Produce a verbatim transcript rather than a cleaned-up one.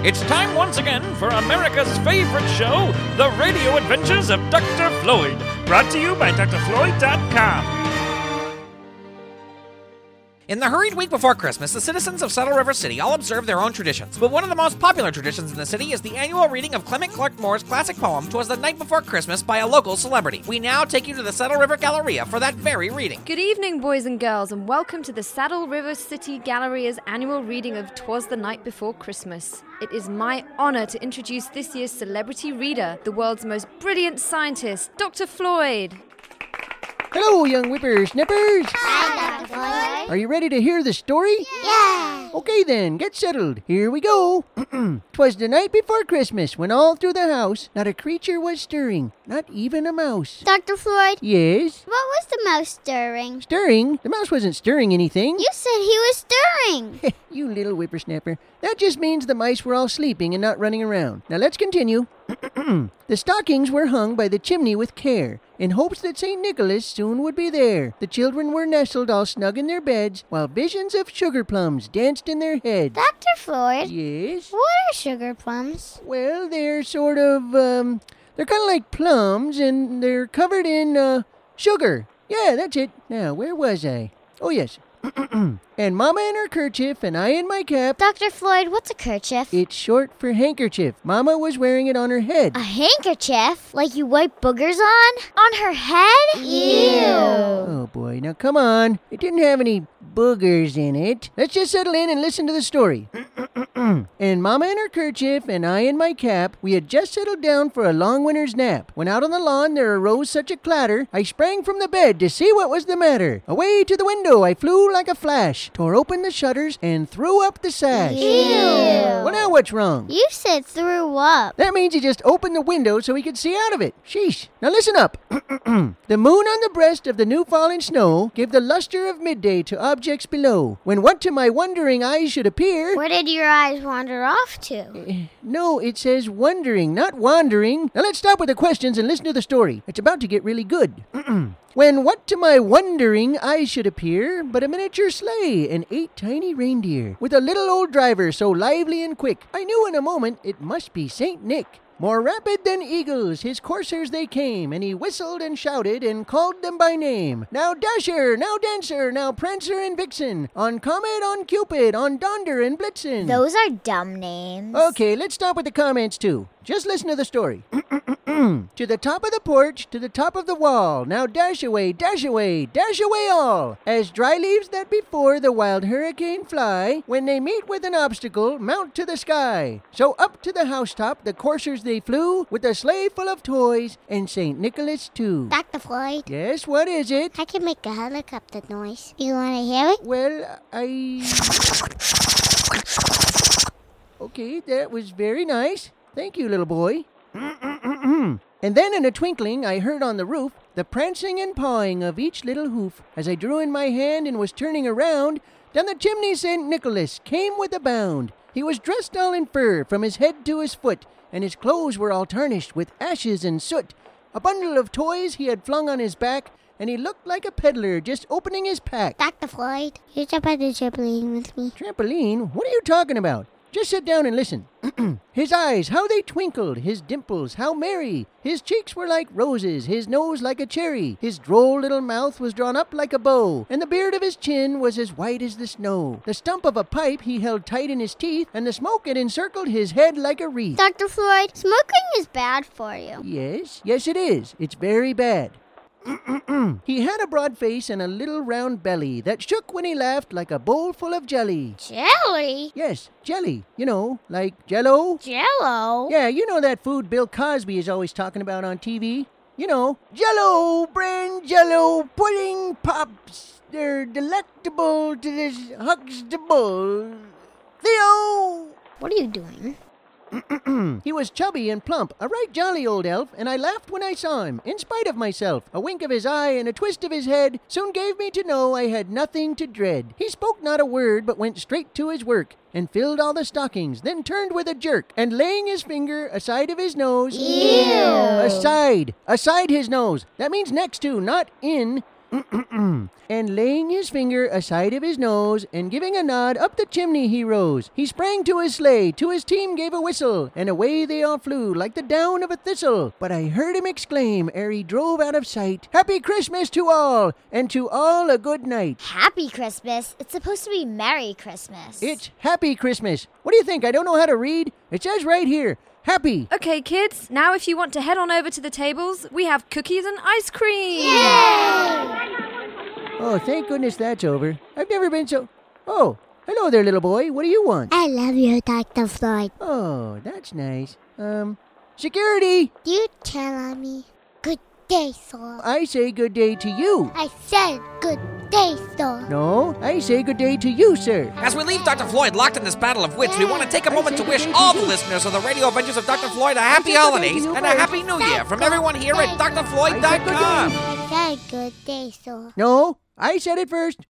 It's time once again for America's favorite show, The Radio Adventures of Doctor Floyd, brought to you by D R Floyd dot com. In the hurried week before Christmas, the citizens of Saddle River City all observe their own traditions. But one of the most popular traditions in the city is the annual reading of Clement Clarke Moore's classic poem, "'Twas the Night Before Christmas," by a local celebrity. We now take you to the Saddle River Galleria for that very reading. Good evening, boys and girls, and welcome to the Saddle River City Galleria's annual reading of "'Twas the Night Before Christmas." It is my honor to introduce this year's celebrity reader, the world's most brilliant scientist, Doctor Floyd. Hello, young whippersnippers. Hi, Doctor Floyd. Are you ready to hear the story? Yeah. Okay then, get settled. Here we go. 'Twas the night before Christmas when all through the house not a creature was stirring, not even a mouse. Doctor Floyd, Yes? what was the mouse stirring? Stirring? The mouse wasn't stirring anything. You said he was stirring. You little whippersnapper. That just means the mice were all sleeping and not running around. Now let's continue. The stockings were hung by the chimney with care, in hopes that Saint Nicholas soon would be there. The children were nestled all snug in their beds, while visions of sugar plums danced in their heads. Doctor Floyd, Yes? what are sugar plums? Well, they're sort of, um, they're kind of like plums, and they're covered in, uh, sugar. Yeah, that's it. Now, where was I? Oh, yes. And Mama in her kerchief, and I in my cap. Doctor Floyd, what's a kerchief? It's short for handkerchief. Mama was wearing it on her head. A handkerchief? Like you wipe boogers on? On her head? Ew. Oh, boy. Now, come on. It didn't have any boogers in it. Let's just settle in and listen to the story. And Mama in her kerchief and I in my cap, we had just settled down for a long winter's nap. When out on the lawn there arose such a clatter, I sprang from the bed to see what was the matter. Away to the window I flew like a flash, tore open the shutters, and threw up the sash. Ew. Well, now what's wrong? You said threw up. That means he just opened the window so he could see out of it. Sheesh. Now listen up. The moon on the breast of the new fallen snow gave the luster of midday to objects below. When what to my wondering eyes should appear... Where did your eyes wander off to? No, it says wondering, not wandering. Now let's stop with the questions and listen to the story. It's about to get really good. When what to my wondering eyes should appear but a miniature sleigh and eight tiny reindeer, with a little old driver so lively and quick, I knew in a moment it must be Saint Nick. More rapid than eagles, his coursers they came, and he whistled and shouted and called them by name. Now Dasher, now Dancer, now Prancer and Vixen, on Comet, on Cupid, on Donder and Blitzen. Those are dumb names. Okay, let's stop with the comments too. Just listen to the story. To the top of the porch, to the top of the wall, now dash away, dash away, dash away all. As dry leaves that before the wild hurricane fly, when they meet with an obstacle, mount to the sky. So up to the housetop the coursers they flew, with a sleigh full of toys, and Saint Nicholas too. Doctor Floyd, Yes, what is it? I can make a helicopter noise. You want to hear it? Well, I... Okay, that was very nice. Thank you, little boy. And then in a twinkling I heard on the roof the prancing and pawing of each little hoof. As I drew in my hand and was turning around, down the chimney Saint Nicholas came with a bound. He was dressed all in fur from his head to his foot, and his clothes were all tarnished with ashes and soot. A bundle of toys he had flung on his back, and he looked like a peddler just opening his pack. Doctor Floyd, you jump on the trampoline with me. Trampoline? What are you talking about? Just sit down and listen. His eyes, how they twinkled, his dimples, how merry. His cheeks were like roses, his nose like a cherry. His droll little mouth was drawn up like a bow, and the beard of his chin was as white as the snow. The stump of a pipe he held tight in his teeth, and the smoke it encircled his head like a wreath. Doctor Floyd, smoking is bad for you. Yes, yes it is. It's very bad. He had a broad face and a little round belly that shook when he laughed like a bowl full of jelly. Jelly? Yes, jelly. You know, like Jell-O. Jello? Yeah, you know that food Bill Cosby is always talking about on T V? You know, Jell-O, brand Jell-O, pudding pops. They're delectable to this Huxtable. Theo! What are you doing? He was chubby and plump, a right jolly old elf, and I laughed when I saw him, in spite of myself. A wink of his eye and a twist of his head soon gave me to know I had nothing to dread. He spoke not a word, but went straight to his work, and filled all the stockings, then turned with a jerk, and laying his finger aside of his nose... Ew! Aside! Aside his nose! That means next to, not in... And laying his finger aside of his nose and giving a nod up the chimney he rose. He sprang to his sleigh, to his team gave a whistle, and away they all flew like the down of a thistle. But I heard him exclaim ere he drove out of sight, "Happy Christmas to all, and to all a good night." Happy Christmas? It's supposed to be Merry Christmas. It's Happy Christmas. What do you think? I don't know how to read? It says right here, happy. Okay, kids, now if you want to head on over to the tables, we have cookies and ice cream. Oh, thank goodness that's over. I've never been so... Oh, hello there, little boy. What do you want? I love you, Doctor Floyd. Oh, that's nice. Um, security! Do you tell on me? Good day, sir. I say good day to you. I said good day, sir. No, I say good day to you, sir. As we leave Doctor Floyd locked in this battle of wits, we want to take a moment to wish all the listeners of the Radio Adventures of Doctor Floyd a happy holidays and a happy new year from everyone here at D R floyd dot com. I said good day, sir. No, I said it first.